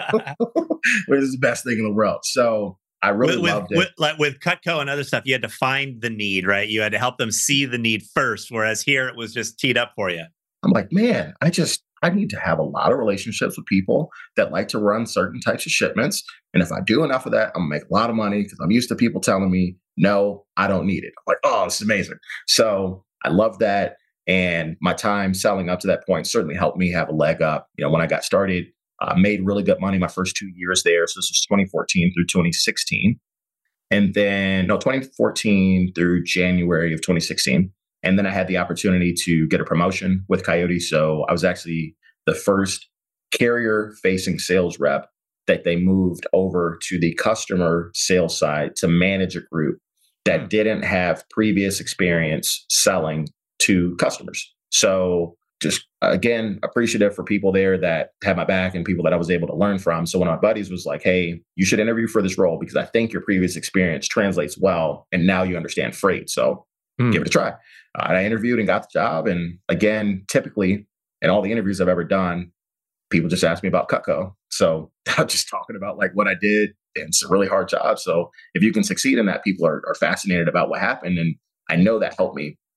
the best thing in the world. So I really with, loved with, it. With, like with Cutco and other stuff, you had to find the need, right? You had to help them see the need first, whereas here it was just teed up for you. I'm like, man, I just, I need to have a lot of relationships with people that like to run certain types of shipments. And if I do enough of that, I'm gonna make a lot of money because I'm used to people telling me, no, I don't need it. I'm like, oh, this is amazing. So I love that. And my time selling up to that point certainly helped me have a leg up. You know, when I got started, I uh, made really good money my first two years there. So this was twenty fourteen through twenty sixteen. And then, no, twenty fourteen through January of twenty sixteen. And then I had the opportunity to get a promotion with Coyote. So I was actually the first carrier-facing sales rep that they moved over to the customer sales side to manage a group that didn't have previous experience selling to customers. So just, again, appreciative for people there that had my back and people that I was able to learn from. So one of my buddies was like, hey, you should interview for this role because I think your previous experience translates well. And now you understand freight. So mm. give it a try. Uh, and I interviewed and got the job. And again, typically in all the interviews I've ever done, people just ask me about Cutco. So I'm just talking about like what I did. And it's a really hard job. So if you can succeed in that, people are, are fascinated about what happened. And I know that helped me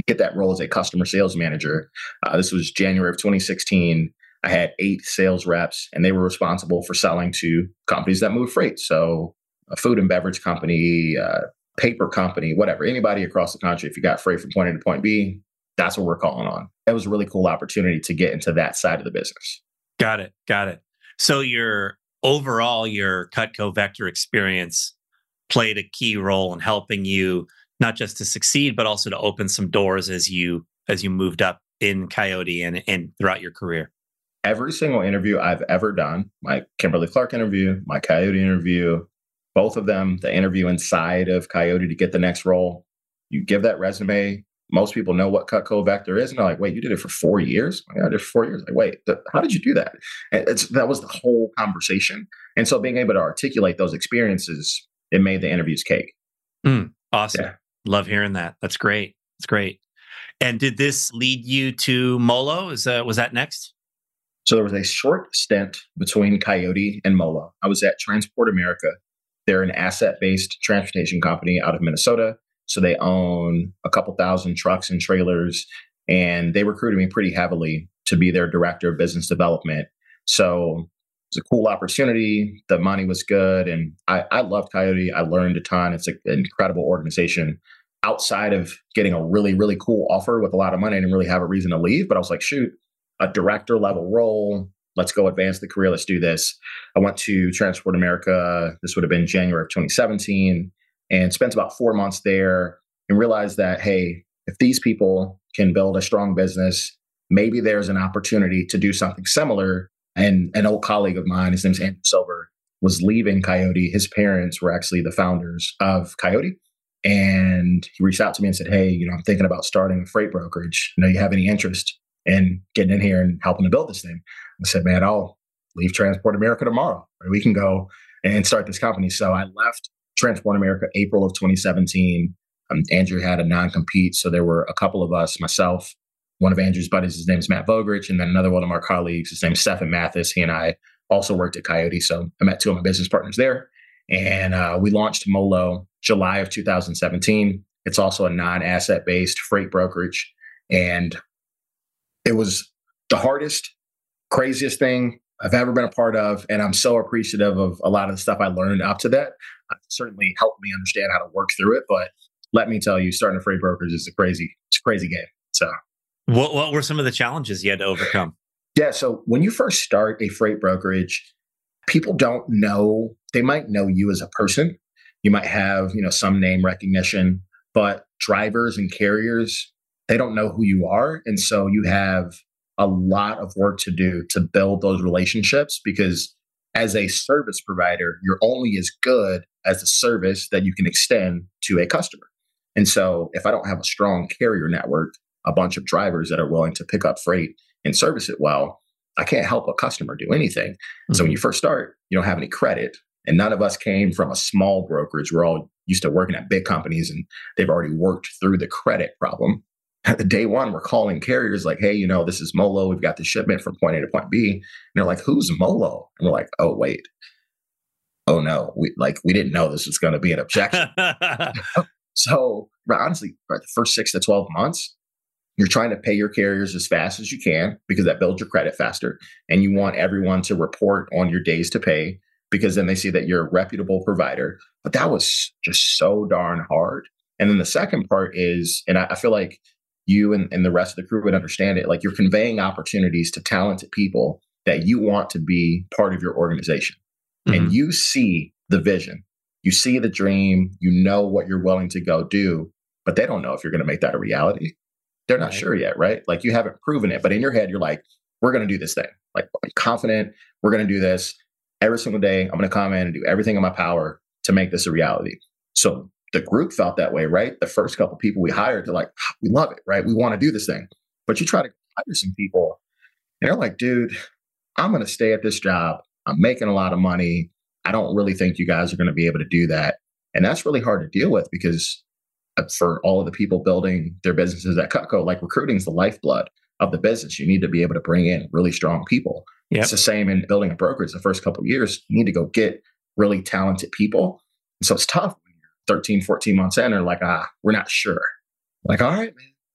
get that role as a customer sales manager. Uh, this was January of twenty sixteen. I had eight sales reps, and they were responsible for selling to companies that move freight. So a food and beverage company, uh, paper company, whatever, anybody across the country. If you got freight from point A to point B, that's what we're calling on. It was a really cool opportunity to get into that side of the business. Got it. Got it. So your overall, your Cutco Vector experience played a key role in helping you not just to succeed, but also to open some doors as you as you moved up in Coyote and, and throughout your career. Every single interview I've ever done, my Kimberly Clark interview, my Coyote interview, both of them, the interview inside of Coyote to get the next role, you give that resume. Most people know what Cutco Vector is. And they're like, wait, you did it for four years? Yeah, I did it for four years. Like, wait, th- how did you do that? And it's, that was the whole conversation. And so being able to articulate those experiences, it made the interviews cake. Mm, awesome. Yeah. Love hearing that. That's great. That's great. And did this lead you to Molo? Is uh, was that next? So there was a short stint between Coyote and Molo. I was at Transport America. They're an asset-based transportation company out of Minnesota. So they own a couple thousand trucks and trailers, and they recruited me pretty heavily to be their director of business development. So it was a cool opportunity. The money was good. And I, I loved Coyote. I learned a ton. It's an incredible organization. Outside of getting a really, really cool offer with a lot of money, I didn't really have a reason to leave. But I was like, shoot, a director level role. Let's go advance the career. Let's do this. I went to Transport America. This would have been January of twenty seventeen, and spent about four months there and realized that, hey, if these people can build a strong business, maybe there's an opportunity to do something similar. And an old colleague of mine, his name's Andrew Silver, was leaving Coyote. His parents were actually the founders of Coyote. And he reached out to me and said, hey, you know, I'm thinking about starting a freight brokerage. You know, you have any interest in getting in here and helping to build this thing? I said, man, I'll leave Transport America tomorrow. We can go and start this company. So I left Transport America April of twenty seventeen. Um, Andrew had a non-compete. So there were a couple of us, myself, one of Andrew's buddies, his name is Matt Vogrich, and then another one of our colleagues, his name is Stephen Mathis. He and I also worked at Coyote. So I met two of my business partners there. And uh, we launched Molo July of two thousand seventeen. It's also a non-asset based freight brokerage. And it was the hardest, craziest thing I've ever been a part of. And I'm so appreciative of a lot of the stuff I learned up to that. It certainly helped me understand how to work through it. But let me tell you, starting a freight brokerage is a crazy, it's a crazy game. So what, what were some of the challenges you had to overcome? Yeah. So when you first start a freight brokerage, people don't know, they might know you as a person. You might have, you know, some name recognition, but drivers and carriers, they don't know who you are. And so you have a lot of work to do to build those relationships, because as a service provider, you're only as good as the service that you can extend to a customer. And so if I don't have a strong carrier network, a bunch of drivers that are willing to pick up freight and service it well, I can't help a customer do anything. Mm-hmm. So when you first start, you don't have any credit. And none of us came from a small brokerage. We're all used to working at big companies, and they've already worked through the credit problem. At the day one, we're calling carriers like, hey, you know, this is Molo. We've got the shipment from point A to point B. And they're like, who's Molo? And we're like, oh, wait. Oh, no. We like we didn't know this was going to be an objection. So honestly, for the first six to twelve months, you're trying to pay your carriers as fast as you can, because that builds your credit faster. And you want everyone to report on your days to pay, because then they see that you're a reputable provider. But that was just so darn hard. And then the second part is, and I, I feel like you and, and the rest of the crew would understand it, like you're conveying opportunities to talented people that you want to be part of your organization. Mm-hmm. And you see the vision, you see the dream, you know what you're willing to go do, but they don't know if you're going to make that a reality. They're not right. sure yet, right? Like you haven't proven it, but in your head, you're like, we're going to do this thing. Like I'm confident we're going to do this every single day. I'm going to come in and do everything in my power to make this a reality. So the group felt that way, right? The first couple of people we hired, they're like, we love it, right? We want to do this thing. But you try to hire some people and they're like, dude, I'm going to stay at this job. I'm making a lot of money. I don't really think you guys are going to be able to do that. And that's really hard to deal with, because for all of the people building their businesses at Cutco, like recruiting is the lifeblood of the business. You need to be able to bring in really strong people. Yep. It's the same in building a brokerage. The first couple of years, you need to go get really talented people. And so it's tough when you're thirteen, fourteen months in and like, ah, we're not sure. Like, all right, man,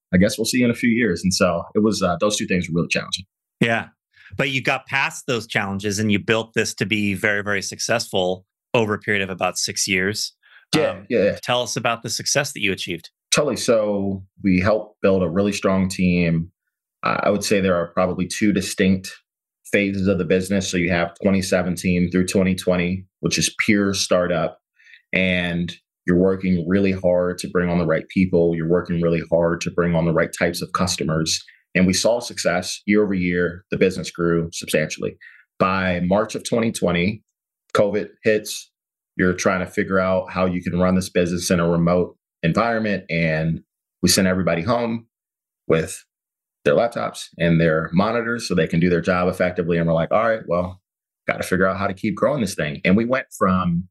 I guess we'll see you in a few years. And so it was, uh, those two things were really challenging. Yeah. But you got past those challenges and you built this to be very, very successful over a period of about six years. Yeah, Um, yeah, tell us about the success that you achieved. totally. So we helped build a really strong team. Uh, I would say there are probably two distinct phases of the business. So you have twenty seventeen through twenty twenty, which is pure startup. And you're working really hard to bring on the right people. You're working really hard to bring on the right types of customers. And we saw success year over year. The business grew substantially. By March of twenty twenty, COVID hits. You're trying to figure out how you can run this business in a remote environment. And we sent everybody home with their laptops and their monitors so they can do their job effectively. And we're like, all right, well, got to figure out how to keep growing this thing. And we went from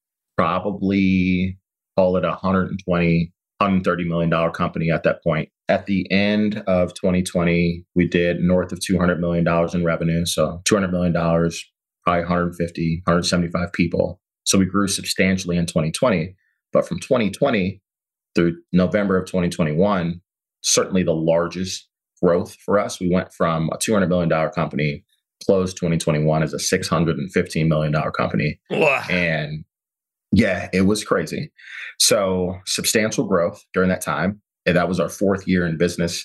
probably, call it a one hundred twenty, one hundred thirty million dollars company at that point. At the end of twenty twenty, we did north of two hundred million dollars in revenue. So two hundred million dollars, probably one hundred fifty, one hundred seventy-five people. So we grew substantially in twenty twenty. But from twenty twenty through November of twenty twenty-one, certainly the largest growth for us. We went from a two hundred million dollars company, closed twenty twenty-one as a six hundred fifteen million dollars company. Wow. And yeah, it was crazy. So substantial growth during that time. And that was our fourth year in business.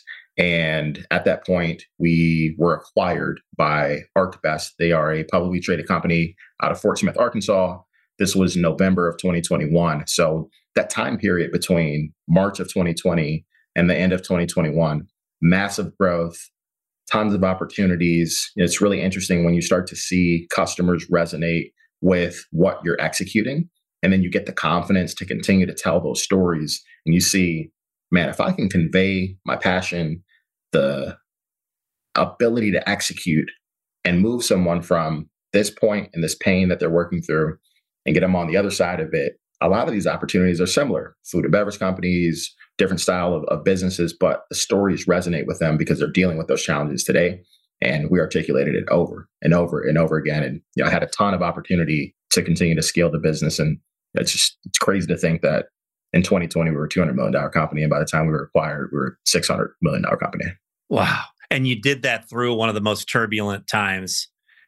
And at that point, we were acquired by ArcBest. They are a publicly traded company out of Fort Smith, Arkansas. This was November of twenty twenty-one. So that time period between March of twenty twenty and the end of twenty twenty-one, massive growth, tons of opportunities. It's really interesting when you start to see customers resonate with what you're executing. And then you get the confidence to continue to tell those stories. And you see, man, if I can convey my passion, the ability to execute and move someone from this point and this pain that they're working through and get them on the other side of it, a lot of these opportunities are similar. Food and beverage companies, different style of, of businesses, but the stories resonate with them because they're dealing with those challenges today. And we articulated it over and over and over again. And you know, I had a ton of opportunity to continue to scale the business. And it's just, it's crazy to think that in twenty twenty, we were a two hundred million dollars company. And by the time we were acquired, we were a six hundred million dollars company. Wow. And you did that through one of the most turbulent times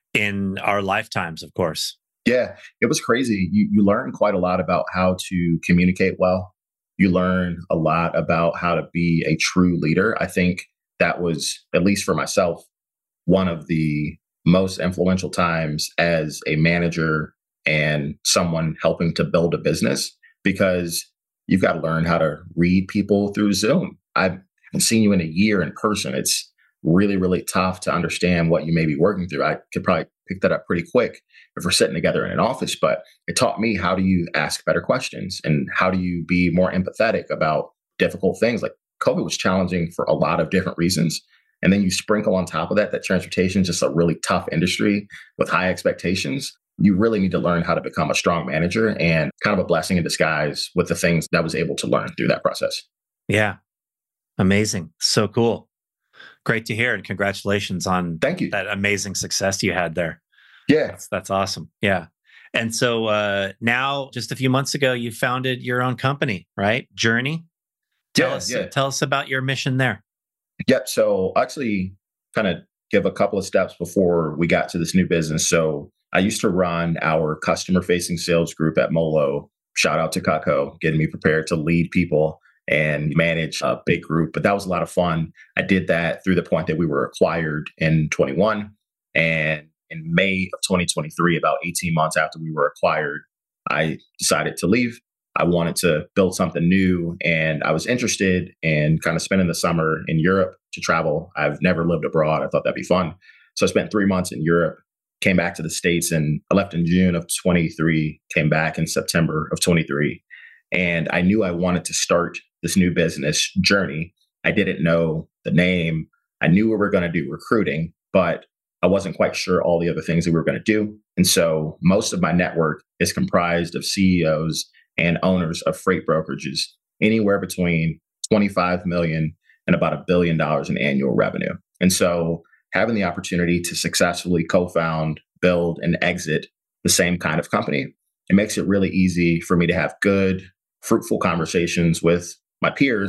in our lifetimes, of course. Yeah, it was crazy. You, you learn quite a lot about how to communicate well. You learn a lot about how to be a true leader. I think that was, at least for myself, one of the most influential times as a manager and someone helping to build a business, because you've got to learn how to read people through Zoom. I haven't seen you in a year in person. It's really, really tough to understand what you may be working through. I could probably pick that up pretty quick if we're sitting together in an office, but it taught me, how do you ask better questions and how do you be more empathetic about difficult things? Like COVID was challenging for a lot of different reasons. And then you sprinkle on top of that, that transportation is just a really tough industry with high expectations. You really need to learn how to become a strong manager, and kind of a blessing in disguise with the things that I was able to learn through that process. Yeah. Amazing. So cool. Great to hear. And congratulations on Thank you. that amazing success you had there. Yeah. That's, that's awesome. Yeah. And so uh, now, just a few months ago, you founded your own company, right? Journey. Tell Yeah, us, yeah. tell us about your mission there. Yep. So actually kind of give a couple of steps before we got to this new business. So I used to run our customer facing sales group at Molo. Shout out to Cutco, getting me prepared to lead people and manage a big group. But that was a lot of fun. I did that through the point that we were acquired in twenty-one. And in May of twenty twenty-three, about eighteen months after we were acquired, I decided to leave. I wanted to build something new, and I was interested in kind of spending the summer in Europe to travel. I've never lived abroad. I thought that'd be fun. So I spent three months in Europe, came back to the States, and I left in June of twenty-three, came back in September of twenty-three. And I knew I wanted to start this new business Journey. I didn't know the name. I knew we were going to do recruiting, but I wasn't quite sure all the other things that we were going to do. And so most of my network is comprised of C E Os and owners of freight brokerages, anywhere between twenty-five million and about a billion dollars in annual revenue. And so having the opportunity to successfully co-found, build, and exit the same kind of company, it makes it really easy for me to have good, fruitful conversations with my peers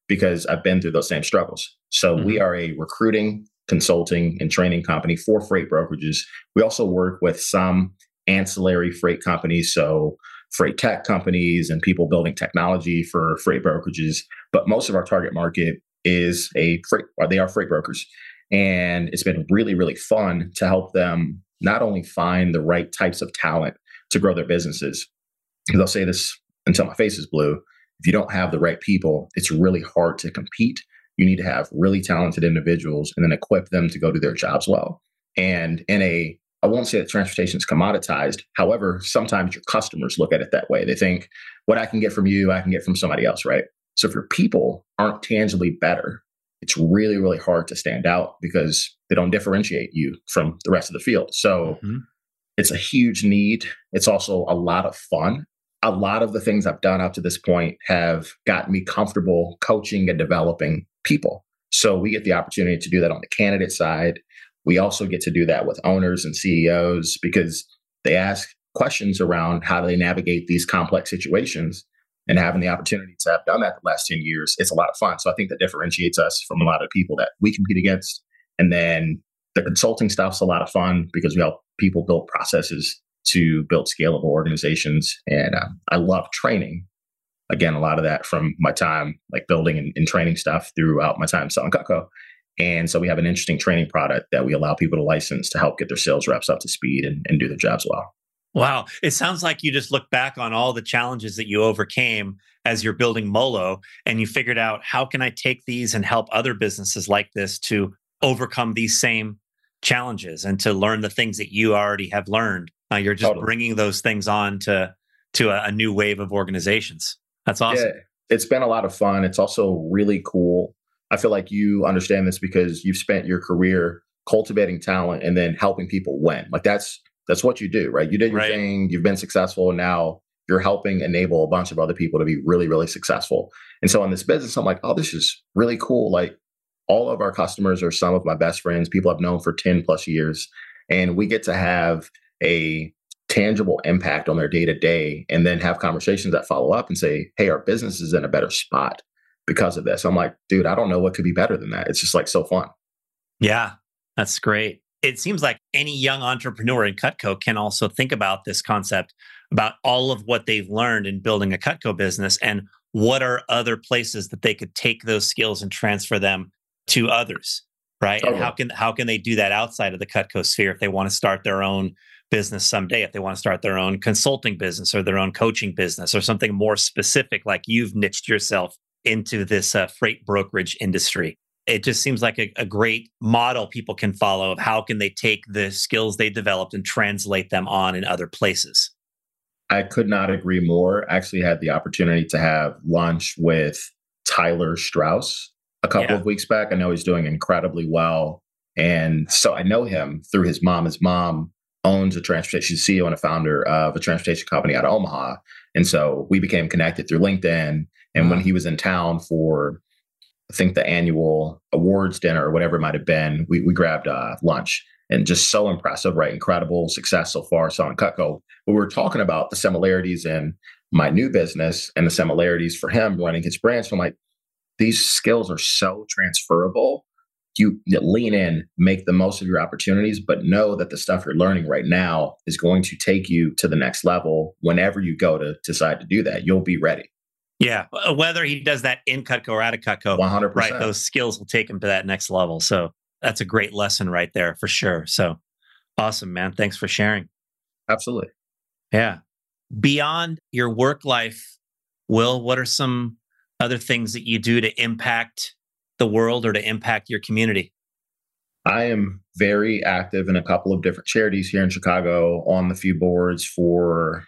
because I've been through those same struggles. So mm-hmm. we are a recruiting, consulting, and training company for freight brokerages. We also work with some ancillary freight companies, so freight tech companies and people building technology for freight brokerages. But most of our target market is a freight, or they are freight brokers. And it's been really, really fun to help them not only find the right types of talent to grow their businesses, because I'll say this until my face is blue. If you don't have the right people, it's really hard to compete. You need to have really talented individuals and then equip them to go do their jobs well. And in a, I won't say that transportation is commoditized. However, sometimes your customers look at it that way. They think, what I can get from you, I can get from somebody else, right? So if your people aren't tangibly better, it's really, really hard to stand out because they don't differentiate you from the rest of the field. So mm-hmm. it's a huge need. It's also a lot of fun. A lot of the things I've done up to this point have gotten me comfortable coaching and developing people. So we get the opportunity to do that on the candidate side. We also get to do that with owners and C E Os because they ask questions around how do they navigate these complex situations. And having the opportunity to have done that the last ten years, it's a lot of fun. So I think that differentiates us from a lot of people that we compete against. And then the consulting stuff's a lot of fun because we help people build processes to build scalable organizations. And um, I love training. Again, a lot of that from my time, like building and, and training stuff throughout my time selling Cutco. And so we have an interesting training product that we allow people to license to help get their sales reps up to speed and, and do their jobs well. Wow. It sounds like you just look back on all the challenges that you overcame as you're building Molo, and you figured out, how can I take these and help other businesses like this to overcome these same challenges and to learn the things that you already have learned. Uh, you're just totally. bringing those things on to, to a, a new wave of organizations. That's awesome. Yeah, it's been a lot of fun. It's also really cool. I feel like you understand this because you've spent your career cultivating talent and then helping people win. Like that's That's what you do, right? You did your right. thing, you've been successful, and now you're helping enable a bunch of other people to be really, really successful. And so in this business, I'm like, oh, this is really cool. Like all of our customers are some of my best friends, people I've known for ten plus years. And we get to have a tangible impact on their day to day and then have conversations that follow up and say, hey, our business is in a better spot because of this. I'm like, dude, I don't know what could be better than that. It's just like so fun. Yeah, that's great. It seems like any young entrepreneur in Cutco can also think about this concept, about all of what they've learned in building a Cutco business and what are other places that they could take those skills and transfer them to others, right? Totally. And how can how can they do that outside of the Cutco sphere if they want to start their own business someday, if they want to start their own consulting business or their own coaching business or something more specific, like you've niched yourself into this uh, freight brokerage industry. It just seems like a, a great model people can follow of how can they take the skills they developed and translate them on in other places. I could not agree more. I actually had the opportunity to have lunch with Tyler Strauss a couple yeah. of weeks back. I know he's doing incredibly well. And so I know him through his mom. His mom owns a transportation, she's C E O and a founder of a transportation company out of Omaha. And so we became connected through LinkedIn. And wow. when he was in town for, I think, the annual awards dinner or whatever it might have been, we, we grabbed uh, lunch. And just so impressive, right? Incredible success so far selling Cutco. But we were talking about the similarities in my new business and the similarities for him running his branch. So I'm like, these skills are so transferable. You, you lean in, make the most of your opportunities, but know that the stuff you're learning right now is going to take you to the next level whenever you go to decide to do that. You'll be ready. Yeah. Whether he does that in Cutco or out of Cutco, one hundred percent. Right? Those skills will take him to that next level. So that's a great lesson right there for sure. So awesome, man. Thanks for sharing. Absolutely. Yeah. Beyond your work life, Will, what are some other things that you do to impact the world or to impact your community? I am very active in a couple of different charities here in Chicago, on the few boards for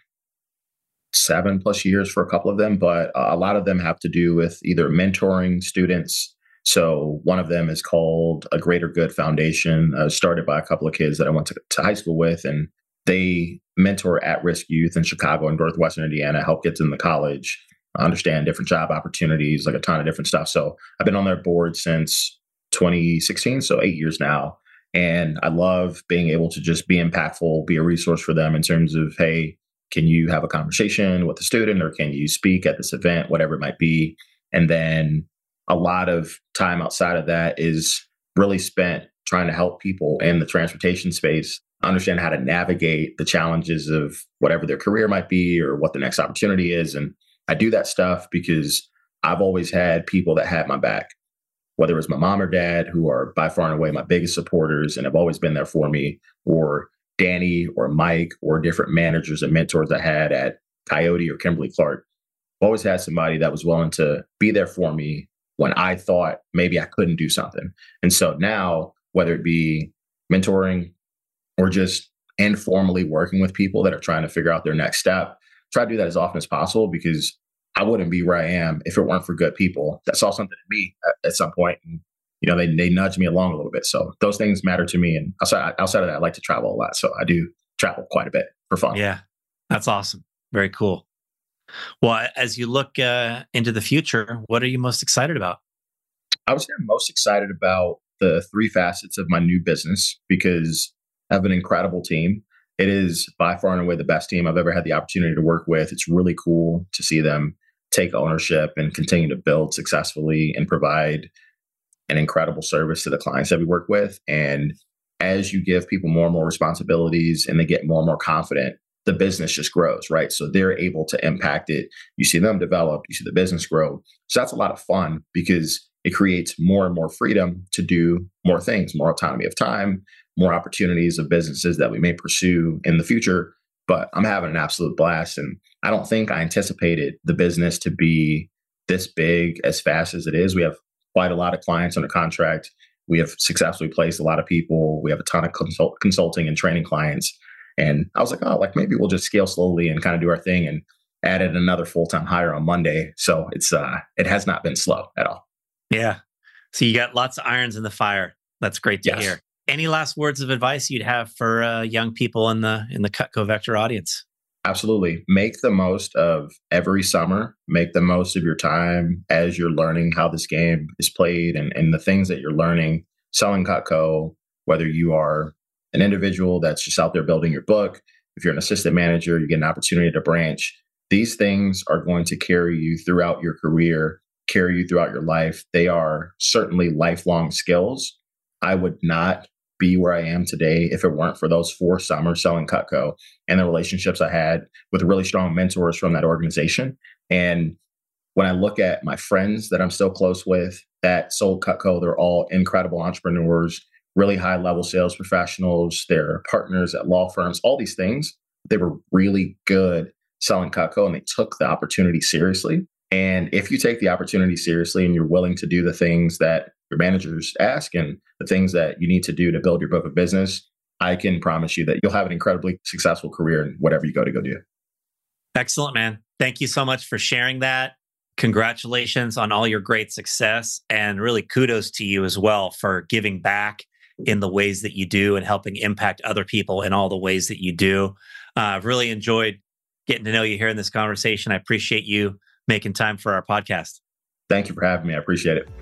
seven plus years for a couple of them, but a lot of them have to do with either mentoring students. So one of them is called A Greater Good Foundation, uh, started by a couple of kids that I went to, to high school with, and they mentor at-risk youth in Chicago and Northwestern Indiana, help get them to college, understand different job opportunities, like a ton of different stuff. So I've been on their board since twenty sixteen, so eight years now. And I love being able to just be impactful, be a resource for them in terms of, hey, can you have a conversation with a student or can you speak at this event, whatever it might be? And then a lot of time outside of that is really spent trying to help people in the transportation space understand how to navigate the challenges of whatever their career might be or what the next opportunity is. And I do that stuff because I've always had people that had my back, whether it's my mom or dad, who are by far and away my biggest supporters and have always been there for me, or Danny or Mike or different managers and mentors I had at Coyote or Kimberly Clark. I've always had somebody that was willing to be there for me when I thought maybe I couldn't do something. And so now, whether it be mentoring or just informally working with people that are trying to figure out their next step, try to do that as often as possible, because I wouldn't be where I am if it weren't for good people that saw something in me at, at some point. And, you know, they, they nudged me along a little bit. So those things matter to me. And outside, outside of that, I like to travel a lot. So I do travel quite a bit for fun. Yeah, that's awesome. Very cool. Well, as you look uh, into the future, what are you most excited about? I would say I'm most excited about the three facets of my new business, because I have an incredible team. It is by far and away the best team I've ever had the opportunity to work with. It's really cool to see them take ownership and continue to build successfully and provide an incredible service to the clients that we work with. And as you give people more and more responsibilities and they get more and more confident, the business just grows, right? So they're able to impact it. You see them develop, you see the business grow. So that's a lot of fun, because it creates more and more freedom to do more things, more autonomy of time, more opportunities of businesses that we may pursue in the future. But I'm having an absolute blast. And I don't think I anticipated the business to be this big as fast as it is. We have quite a lot of clients under contract. We have successfully placed a lot of people. We have a ton of consult- consulting and training clients. And I was like, oh, like maybe we'll just scale slowly and kind of do our thing, and added another full-time hire on Monday. So it's uh, it has not been slow at all. Yeah. So you got lots of irons in the fire. That's great to Yes. hear. Any last words of advice you'd have for uh, young people in the in the Cutco Vector audience? Absolutely. Make the most of every summer. Make the most of your time as you're learning how this game is played, and, and the things that you're learning selling Cutco, whether you are an individual that's just out there building your book, if you're an assistant manager, you get an opportunity to branch. These things are going to carry you throughout your career, carry you throughout your life. They are certainly lifelong skills. I would not be where I am today if it weren't for those four summers selling Cutco and the relationships I had with really strong mentors from that organization. And when I look at my friends that I'm still close with that sold Cutco, they're all incredible entrepreneurs, really high level sales professionals. They're partners at law firms, all these things. They were really good selling Cutco, and they took the opportunity seriously. And if you take the opportunity seriously and you're willing to do the things that your managers ask and the things that you need to do to build your book of business, I can promise you that you'll have an incredibly successful career in whatever you go to go do. Excellent, man. Thank you so much for sharing that. Congratulations on all your great success, and really kudos to you as well for giving back in the ways that you do and helping impact other people in all the ways that you do. Uh, I've really enjoyed getting to know you here in this conversation. I appreciate you making time for our podcast. Thank you for having me. I appreciate it.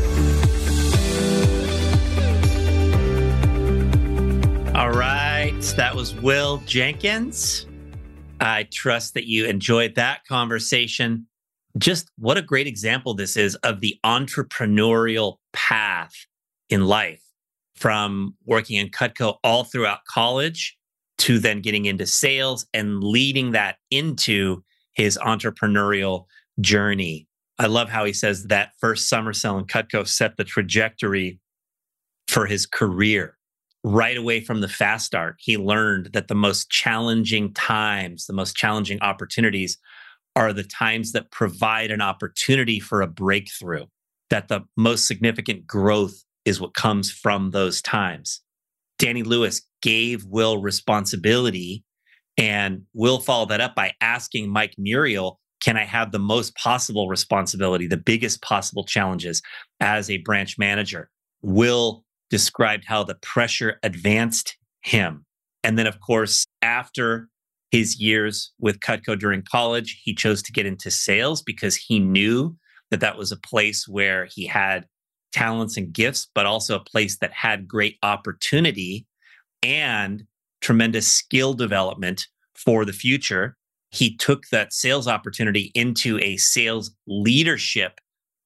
All right. That was Will Jenkins. I trust that you enjoyed that conversation. Just what a great example this is of the entrepreneurial path in life, from working in Cutco all throughout college to then getting into sales and leading that into his entrepreneurial journey. I love how he says that first summer selling Cutco set the trajectory for his career. Right away from the fast start, he learned that the most challenging times, the most challenging opportunities are the times that provide an opportunity for a breakthrough, that the most significant growth is what comes from those times. Danny Lewis gave Will responsibility, and Will followed that up by asking Mike Muriel, can I have the most possible responsibility, the biggest possible challenges as a branch manager? Will described how the pressure advanced him. And then, of course, after his years with Cutco during college, he chose to get into sales because he knew that that was a place where he had talents and gifts, but also a place that had great opportunity and tremendous skill development for the future. He took that sales opportunity into a sales leadership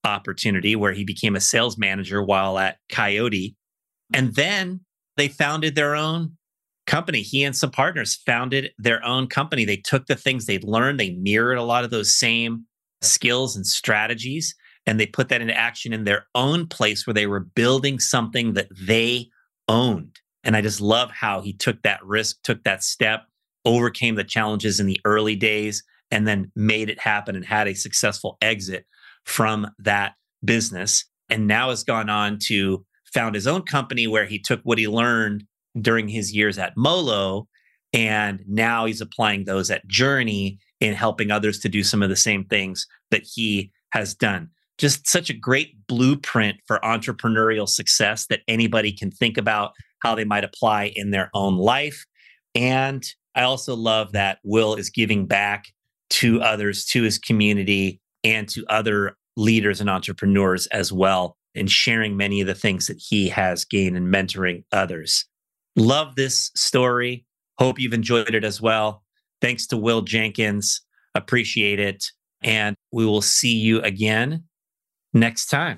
opportunity where he became a sales manager while at Coyote. And then they founded their own company. He and some partners founded their own company. They took the things they'd learned, they mirrored a lot of those same skills and strategies, and they put that into action in their own place where they were building something that they owned. And I just love how he took that risk, took that step, overcame the challenges in the early days, and then made it happen and had a successful exit from that business. And now has gone on to found his own company where he took what he learned during his years at Molo, and now he's applying those at Journey in helping others to do some of the same things that he has done. Just such a great blueprint for entrepreneurial success that anybody can think about how they might apply in their own life. And I also love that Will is giving back to others, to his community, and to other leaders and entrepreneurs as well, and sharing many of the things that he has gained in mentoring others. Love this story. Hope you've enjoyed it as well. Thanks to Will Jenkins. Appreciate it. And we will see you again next time.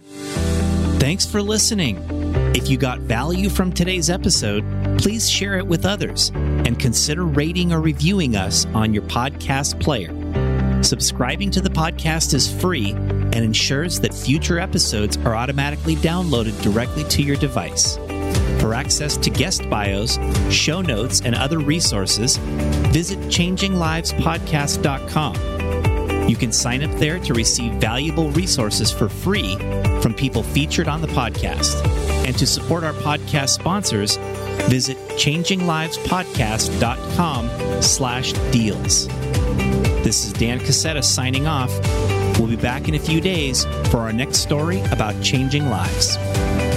Thanks for listening. If you got value from today's episode, please share it with others and consider rating or reviewing us on your podcast player. Subscribing to the podcast is free and ensures that future episodes are automatically downloaded directly to your device. For access to guest bios, show notes, and other resources, visit changing lives podcast dot com. You can sign up there to receive valuable resources for free from people featured on the podcast. And to support our podcast sponsors, visit changing lives podcast dot com slash deals. This is Dan Cassetta signing off. We'll be back in a few days for our next story about changing lives.